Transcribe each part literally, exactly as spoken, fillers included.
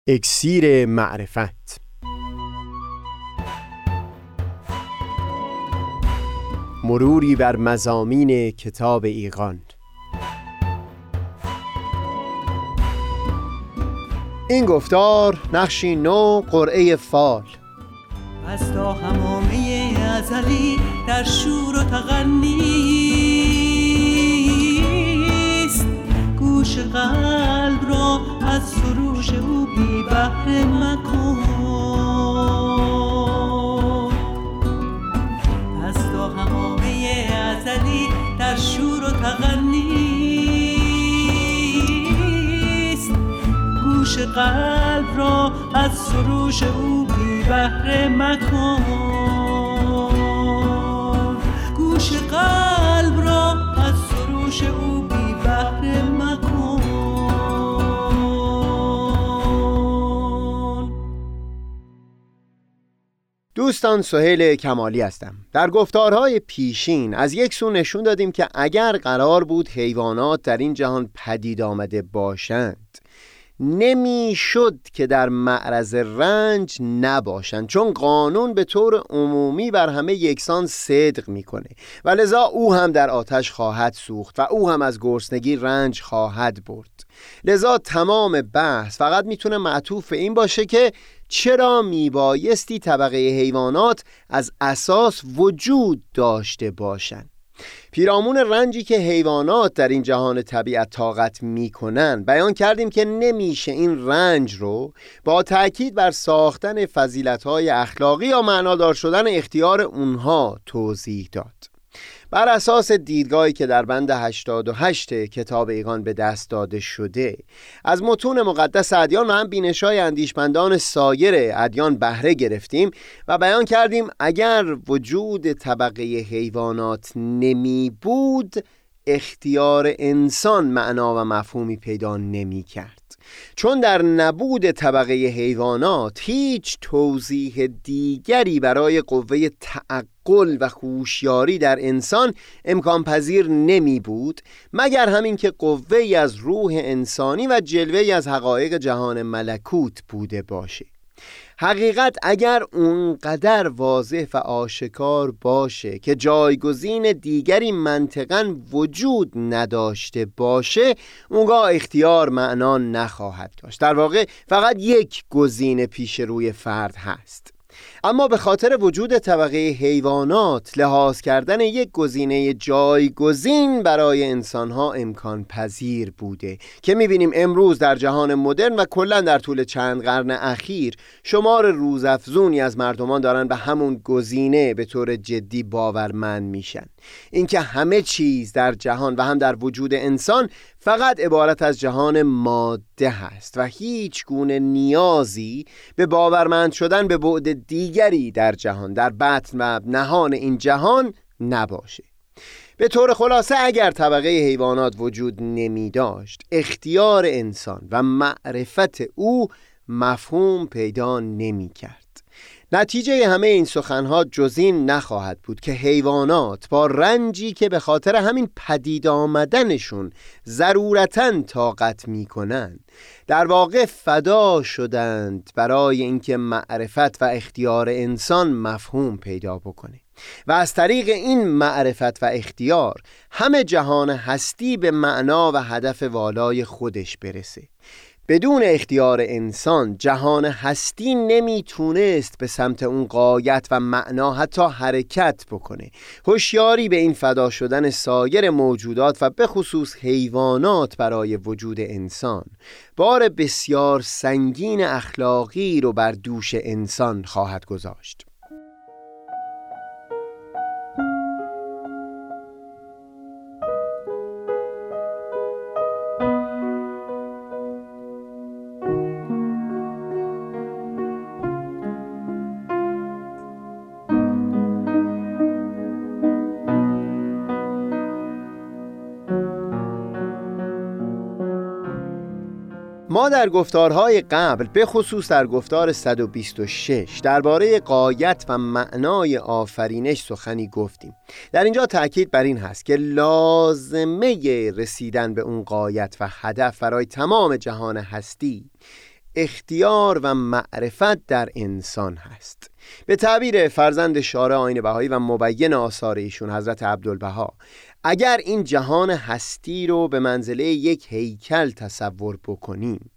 اکسیر معرفت. مروری بر مضامین کتاب ایقان. این گفتار نقشی نو قرعه فال. از تا همامه ازلی در شور و تغنیست، گوش قلب را از سروش او بی بهره مکن. از تا همامه ازلی در شور و تغنیست، گوش قلب را از سروش او بی بهره مکن. گوش قلب را از سروش او بی بهره مکن. دوستان، سهیل کمالی هستم. در گفتارهای پیشین از یک سو نشون دادیم که اگر قرار بود حیوانات در این جهان پدید آمده باشند، نمیشد که در معرض رنج نباشند، چون قانون به طور عمومی بر همه یکسان صدق میکنه و لذا او هم در آتش خواهد سوخت و او هم از گرسنگی رنج خواهد برد. لذا تمام بحث فقط میتونه معطوف این باشه که چرا میبایستی طبقه حیوانات از اساس وجود داشته باشند. پیرامون رنجی که حیوانات در این جهان طبیعت طاقت میکنن بیان کردیم که نمیشه این رنج رو با تأکید بر ساختن فضیلت‌های اخلاقی یا معنادار شدن اختیار اونها توضیح داد. بر اساس دیدگاهی که در بند هشتاد و هشت کتاب ایقان به دست داده شده، از متون مقدس ادیان و هم بینش‌های اندیشمندان سایر ادیان بهره گرفتیم و بیان کردیم اگر وجود طبقه حیوانات نمی بود، اختیار انسان معنا و مفهومی پیدا نمی کرد، چون در نبود طبقه حیوانات هیچ توضیح دیگری برای قوه تعقل و هوشیاری در انسان امکان پذیر نمی بود مگر همین که قوه‌ای از روح انسانی و جلوه‌ای از حقایق جهان ملکوت بوده باشه. حقیقت اگر اونقدر واضح و آشکار باشه که جایگزین دیگری منطقاً وجود نداشته باشه، اونگاه اختیار معنا نخواهد داشت. در واقع فقط یک گزینه پیش روی فرد هست. اما به خاطر وجود طبقه حیوانات، لحاظ کردن یک گزینه جایگزین برای انسانها امکان پذیر بوده که میبینیم امروز در جهان مدرن و کلا در طول چند قرن اخیر شمار روزافزونی از مردمان دارن به همون گزینه به طور جدی باورمند میشن. اینکه همه چیز در جهان و هم در وجود انسان فقط عبارت از جهان ماده هست و هیچ گونه نیازی به باورمند شدن به بعد دیگری در جهان، در بطن و نهان این جهان نباشه. به طور خلاصه اگر طبقه حیوانات وجود نمی داشت، اختیار انسان و معرفت او مفهوم پیدا نمی کرد. نتیجه همه این سخنها جز این نخواهد بود که حیوانات با رنجی که به خاطر همین پدید آمدنشون ضرورتاً طاقت میکنن، در واقع فدا شدند برای اینکه معرفت و اختیار انسان مفهوم پیدا بکنه و از طریق این معرفت و اختیار همه جهان هستی به معنا و هدف والای خودش برسه. بدون اختیار انسان جهان هستی نمیتونست به سمت اون غایت و معنا حتی حرکت بکنه. هوشیاری به این فدا شدن سایر موجودات و به خصوص حیوانات برای وجود انسان بار بسیار سنگین اخلاقی رو بر دوش انسان خواهد گذاشت. ما در گفتارهای قبل به خصوص در گفتار صد و بیست و شش درباره غایت و معنای آفرینش سخنی گفتیم. در اینجا تأکید بر این هست که لازمه رسیدن به اون غایت و هدف برای تمام جهان هستی اختیار و معرفت در انسان هست. به تعبیر فرزند شارع آیین بهایی و مبین آثار ایشون حضرت عبدالبها، اگر این جهان هستی رو به منزله یک هیکل تصور بکنیم،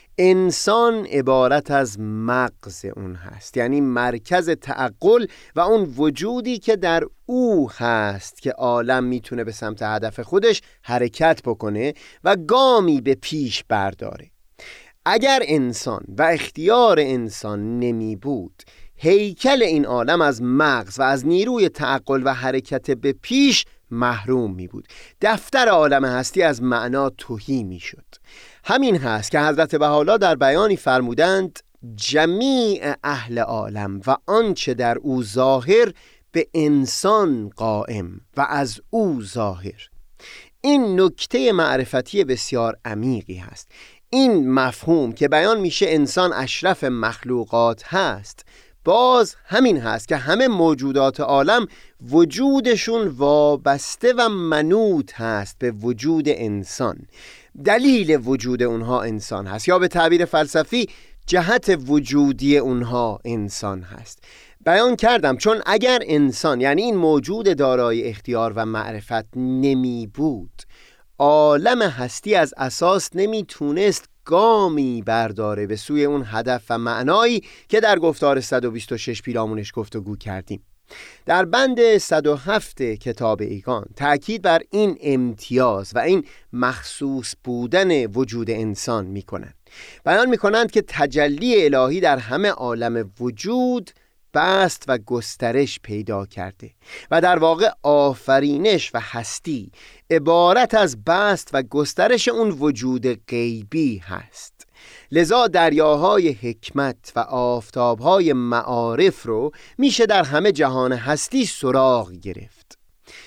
انسان عبارت از مغز اون هست، یعنی مرکز تعقل و اون وجودی که در او هست که عالم میتونه به سمت هدف خودش حرکت بکنه و گامی به پیش برداره. اگر انسان و اختیار انسان نمی بود، هیکل این عالم از مغز و از نیروی تعقل و حرکت به پیش محروم می بود. دفتر عالم هستی از معنا تهی می شد. همین هست که حضرت بهاءالله در بیانی فرمودند جمیع اهل عالم و آنچه در او ظاهر به انسان قائم و از او ظاهر. این نکته معرفتی بسیار عمیقی هست. این مفهوم که بیان میشه انسان اشرف مخلوقات هست، باز همین هست که همه موجودات عالم وجودشون وابسته و منوط هست به وجود انسان. دلیل وجود اونها انسان هست، یا به تعبیر فلسفی جهت وجودی اونها انسان هست. بیان کردم چون اگر انسان، یعنی این موجود دارای اختیار و معرفت نمی بود، عالم هستی از اساس نمی تونست گامی برداره به سوی اون هدف و معنایی که در گفتار صد و بیست و شش پیرامونش گفتگو کردیم. در بند صد و هفت کتاب ایقان تأکید بر این امتیاز و این مخصوص بودن وجود انسان می کنند. بیان می کنند که تجلی الهی در همه عالم وجود بست و گسترش پیدا کرده و در واقع آفرینش و هستی عبارت از بست و گسترش اون وجود غیبی هست. لذا دریاهای حکمت و آفتابهای معارف رو میشه در همه جهان هستی سراغ گرفت.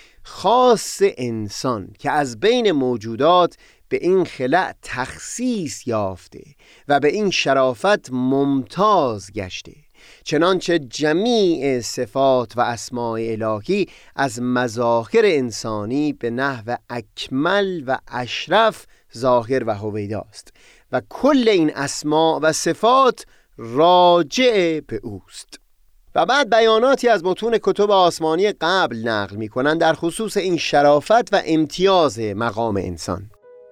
خاص انسان که از بین موجودات به این خلأ تخصیص یافته و به این شرافت ممتاز گشته، چنانچه جمیع صفات و اسماء الهی از مظاهر انسانی به نحو اکمل و اشرف ظاهر و هویداست و کل این اسماء و صفات راجع به اوست. و بعد بیاناتی از متون کتب آسمانی قبل نقل می کنند در خصوص این شرافت و امتیاز مقام انسان.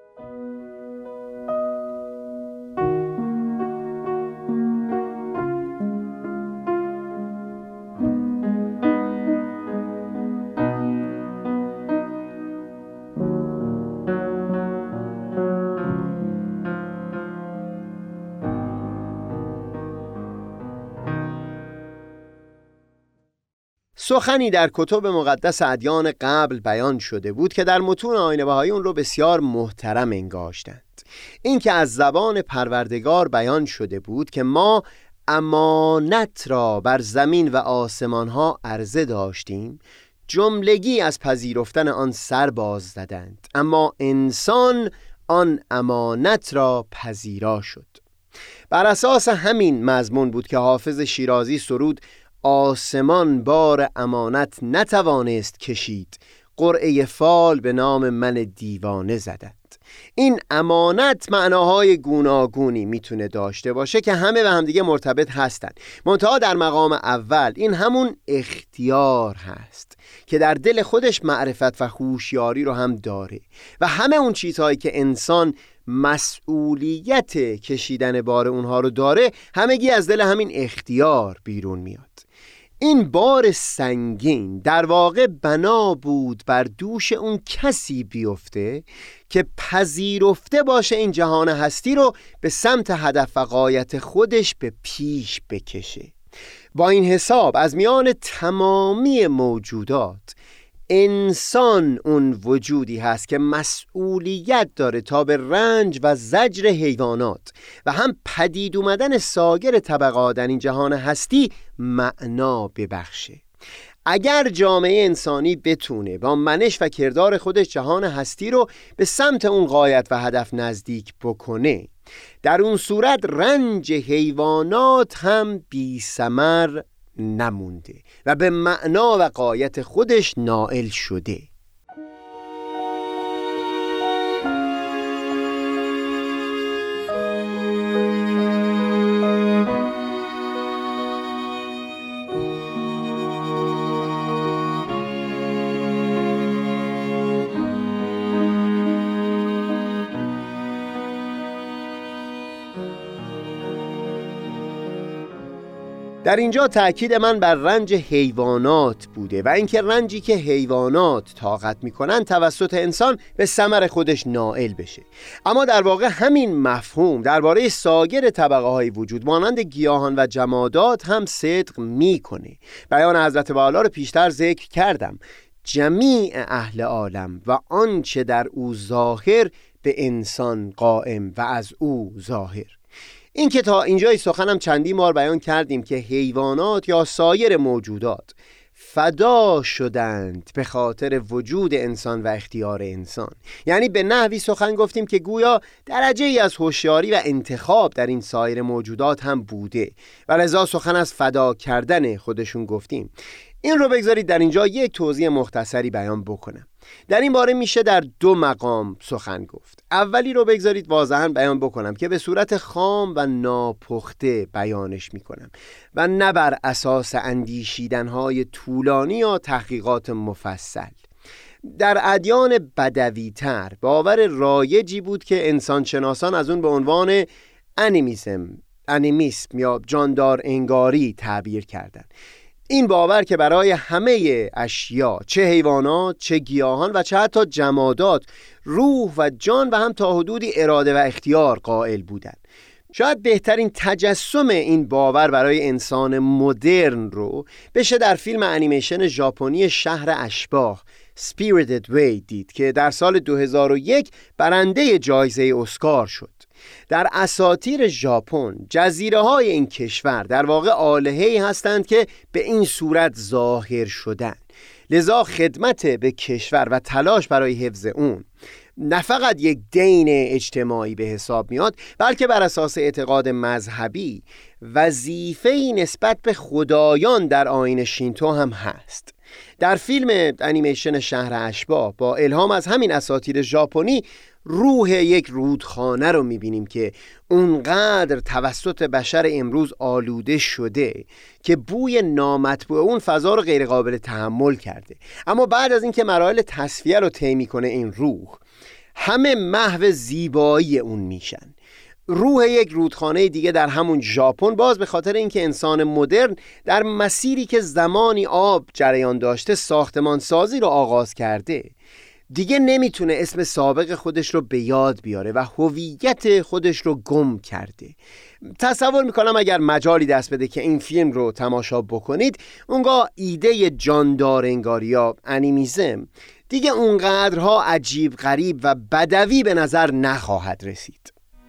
سخنی در کتب مقدس ادیان قبل بیان شده بود که در متون آیین بهایی اون رو بسیار محترم انگاشتند. این که از زبان پروردگار بیان شده بود که ما امانت را بر زمین و آسمان ها عرضه داشتیم، جملگی از پذیرفتن آن سر باز زدند، اما انسان آن امانت را پذیرا شد. بر اساس همین مضمون بود که حافظ شیرازی سرود آسمان بار امانت نتوانست کشید، قرعه فال به نام من دیوانه زدند. این امانت معناهای گوناگونی میتونه داشته باشه که همه به همدیگه مرتبط هستند. منتها در مقام اول این همون اختیار هست که در دل خودش معرفت و هوشیاری رو هم داره و همه اون چیزهایی که انسان مسئولیت کشیدن بار اونها رو داره همگی از دل همین اختیار بیرون میاد. این بار سنگین در واقع بنا بود بر دوش اون کسی بیفته که پذیرفته باشه این جهان هستی رو به سمت هدف و غایت خودش به پیش بکشه. با این حساب از میان تمامی موجودات انسان اون وجودی هست که مسئولیت داره تا به رنج و زجر حیوانات و هم پدید اومدن سایر طبقات در این جهان هستی معنا ببخشه. اگر جامعه انسانی بتونه با منش و کردار خودش جهان هستی رو به سمت اون غایت و هدف نزدیک بکنه، در اون صورت رنج حیوانات هم بی ثمر نمونده و به معنا و غایت خودش نائل شده. در اینجا تأکید من بر رنج حیوانات بوده و اینکه رنجی که حیوانات طاقت میکنن توسط انسان به ثمر خودش نائل بشه. اما در واقع همین مفهوم درباره سایر طبقه های وجود مانند گیاهان و جمادات هم صدق میکنه. بیان حضرت بحالا رو پیشتر ذکر کردم. جمیع اهل عالم و آنچه در او ظاهر به انسان قائم و از او ظاهر. این که تا اینجای سخنم چندین بار بیان کردیم که حیوانات یا سایر موجودات فدا شدند به خاطر وجود انسان و اختیار انسان. یعنی به نحوی سخن گفتیم که گویا درجه ای از هوشیاری و انتخاب در این سایر موجودات هم بوده و لذا سخن از فدا کردن خودشون گفتیم. این رو بگذارید در اینجا یک توضیح مختصری بیان بکنم. در این باره میشه در دو مقام سخن گفت. اولی رو بگذارید واضحاً بیان بکنم که به صورت خام و ناپخته بیانش میکنم و نه بر اساس اندیشیدنهای طولانی یا تحقیقات مفصل. در ادیان بدوی‌تر باور رایجی بود که انسانشناسان از اون به عنوان انیمیسم، انیمیسم یا جاندار انگاری تعبیر کردند. این باور که برای همه اشیا، چه حیوانات، چه گیاهان و چه حتی جمادات، روح و جان و هم تا حدودی اراده و اختیار قائل بودند. شاید بهترین تجسم این باور برای انسان مدرن رو بشه در فیلم انیمیشن ژاپنی شهر اشباح Spirited Way دید که در سال دو هزار و یک برنده جایزه اسکار شد. در اساطیر ژاپن جزیره های این کشور در واقع آلهه‌ای هستند که به این صورت ظاهر شدن. لذا خدمت به کشور و تلاش برای حفظ اون نه فقط یک دین اجتماعی به حساب میاد، بلکه بر اساس اعتقاد مذهبی وظیفه‌ای نسبت به خدایان در آیین شینتو هم هست. در فیلم انیمیشن شهر اشباح با الهام از همین اساطیر ژاپنی روح یک رودخانه رو میبینیم که اونقدر توسط بشر امروز آلوده شده که بوی نامطبوع اون فضا رو غیر قابل تحمل کرده. اما بعد از اینکه مراحل تصفیه رو طی میکنه این روح، همه محو زیبایی اون میشن. روح یک رودخانه دیگه در همون ژاپن باز به خاطر اینکه انسان مدرن در مسیری که زمانی آب جریان داشته ساختمان سازی رو آغاز کرده، دیگه نمیتونه اسم سابق خودش رو به یاد بیاره و هویت خودش رو گم کرده. تصور میکنم اگر مجالی دست بده که این فیلم رو تماشا بکنید، اونگاه ایده جاندار انگاری یا انیمیزم دیگه اونقدرها عجیب غریب و بدوی به نظر نخواهد رسید.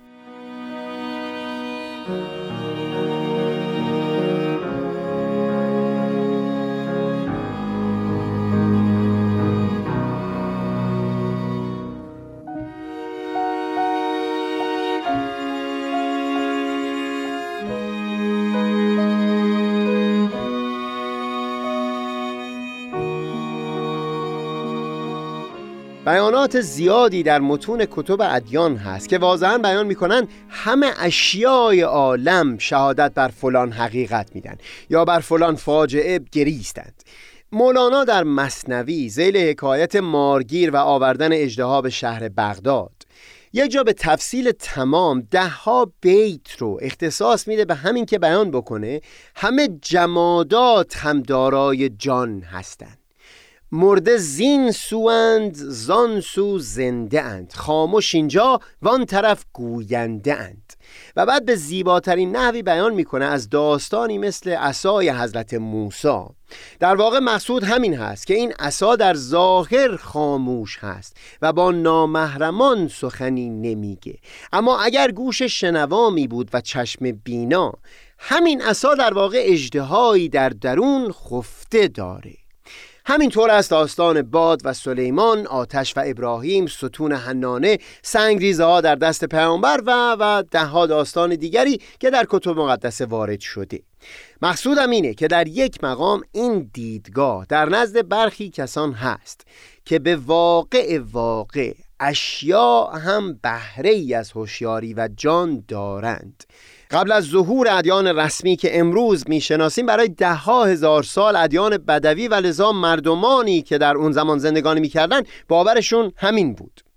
بیانات زیادی در متون کتب ادیان هست که واضحاً بیان میکنن همه اشیای عالم شهادت بر فلان حقیقت میدن یا بر فلان فاجعه گریستند. مولانا در مثنوی ذیل حکایت مارگیر و آوردن اژدها به شهر بغداد یک جا به تفصیل تمام ده ها بیت رو اختصاص میده به همین که بیان بکنه همه جمادات هم دارای جان هستند. مرده زین سوند زان سو زنده اند، خاموش اینجا وان طرف گوینده اند. و بعد به زیباترین نحوی بیان میکنه از داستانی مثل عصای حضرت موسی. در واقع مقصود همین هست که این عصا در ظاهر خاموش هست و با نامحرمان سخنی نمیگه، اما اگر گوش شنوا می بود و چشم بینا، همین عصا در واقع اژدهایی در درون خفته داره. همینطور است داستان باد و سلیمان، آتش و ابراهیم، ستون حنانه، سنگریزه ها در دست پیامبر و و ده ها داستان دیگری که در کتب مقدسه وارد شده. مقصودم اینه که در یک مقام این دیدگاه در نزد برخی کسان هست که به واقع واقع اشیا هم بهره ای از هوشیاری و جان دارند. قبل از ظهور ادیان رسمی که امروز میشناسیم، برای ده ها هزار سال ادیان بدوی و لذا مردمانی که در اون زمان زندگانی میکردن باورشون همین بود.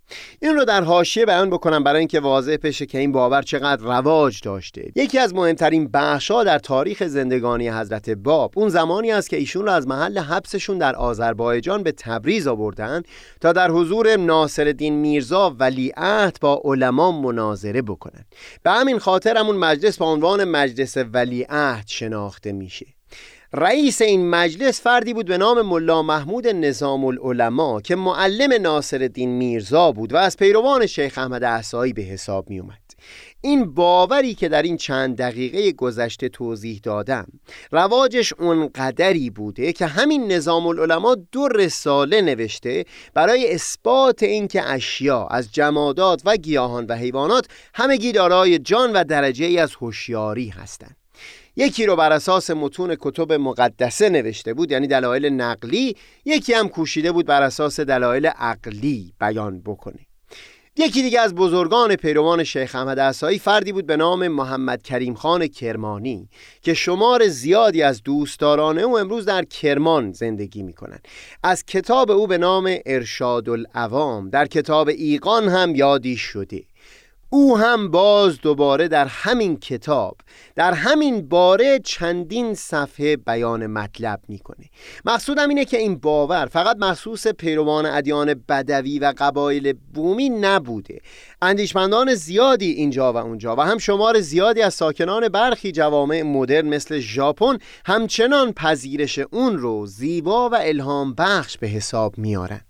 این رو در حاشیه بیان بکنم برای اینکه واضح بشه که این باور چقدر رواج داشته. یکی از مهمترین بخش‌ها در تاریخ زندگانی حضرت باب اون زمانی است که ایشون رو از محل حبسشون در آذربایجان به تبریز آوردن تا در حضور ناصرالدین میرزا ولیعهد با علما مناظره بکنن. به همین خاطر همون مجلس با عنوان مجلس ولیعهد شناخته میشه. رئیس این مجلس فردی بود به نام ملا محمود نظام العلماء که معلم ناصرالدین میرزا بود و از پیروان شیخ احمد احصایی به حساب می اومد. این باوری که در این چند دقیقه گذشته توضیح دادم رواجش اونقدری بوده که همین نظام العلماء دو رساله نوشته برای اثبات اینکه اشیا از جمادات و گیاهان و حیوانات همگی دارای جان و درجه ای از هوشیاری هستند. یکی رو بر اساس متون کتب مقدسه نوشته بود، یعنی دلایل نقلی، یکی هم کوشیده بود بر اساس دلایل عقلی بیان بکنه. یکی دیگه از بزرگان پیروان شیخ احمد احصایی فردی بود به نام محمد کریم خان کرمانی که شمار زیادی از دوستداران او امروز در کرمان زندگی میکنن. از کتاب او به نام ارشاد العوام در کتاب ایقان هم یادی شده. او هم باز دوباره در همین کتاب در همین باره چندین صفحه بیان مطلب میکنه. مقصودم اینه که این باور فقط مخصوص پیروان ادیان بدوی و قبایل بومی نبوده. اندیشمندان زیادی اینجا و اونجا و هم شمار زیادی از ساکنان برخی جوامع مدرن مثل ژاپن همچنان پذیرش اون رو زیبا و الهام بخش به حساب میارن.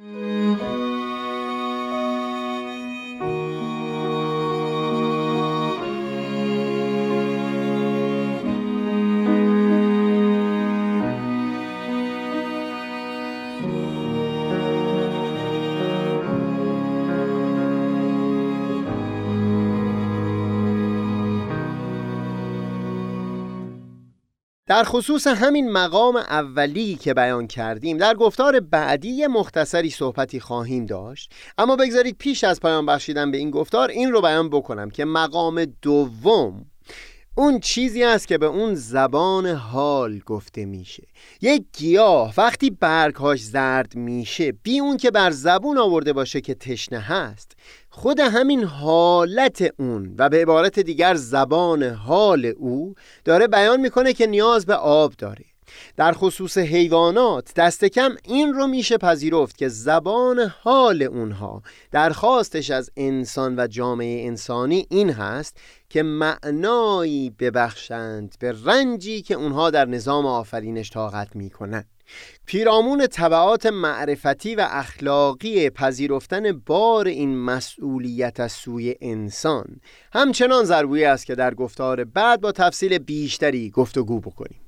در خصوص همین مقام اولی که بیان کردیم در گفتار بعدی یه مختصری صحبتی خواهیم داشت، اما بگذارید پیش از پایان بخشیدن به این گفتار این رو بیان بکنم که مقام دوم اون چیزی است که به اون زبان حال گفته میشه. یک گیاه وقتی برگهاش زرد میشه بی اون که بر زبون آورده باشه که تشنه هست، خود همین حالت اون و به عبارت دیگر زبان حال او داره بیان میکنه که نیاز به آب داره. در خصوص حیوانات دست کم این رو میشه پذیرفت که زبان حال اونها درخواستش از انسان و جامعه انسانی این هست که معنایی ببخشند به رنجی که اونها در نظام آفرینش طاقت میکنن. پیرامون تبعات معرفتی و اخلاقی پذیرفتن بار این مسئولیت از سوی انسان همچنان ضروری است که در گفتار بعد با تفصیل بیشتری گفتگو بکنیم.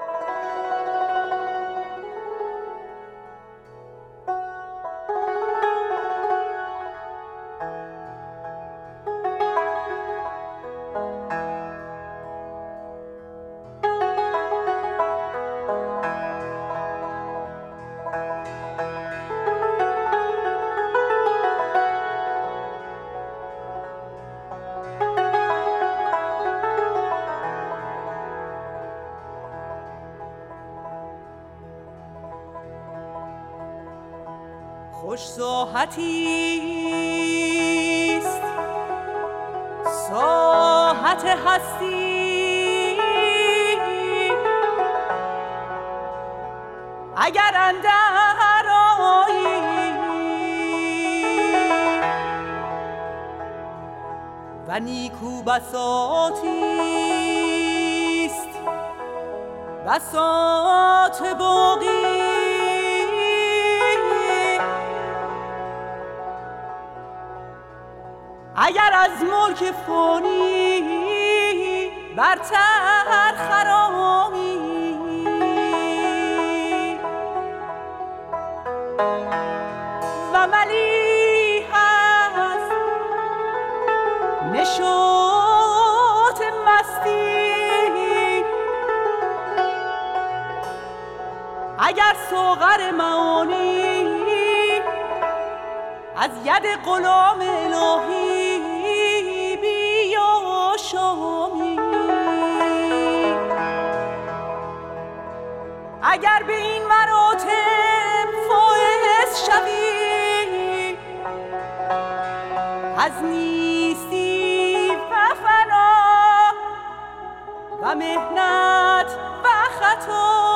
خوش ساحتیست ساحت هستی، اگر اندر آیی و نیکو بساطیست بساط باقی، اگر از ملک فانی برتر خرامی و ملیح است نشاط مستی، اگر ساغر معانی از ید غلام الهی بیا شامی، اگر به این مراتب فائز شوی از نیستی و فنا و مهنت و خطا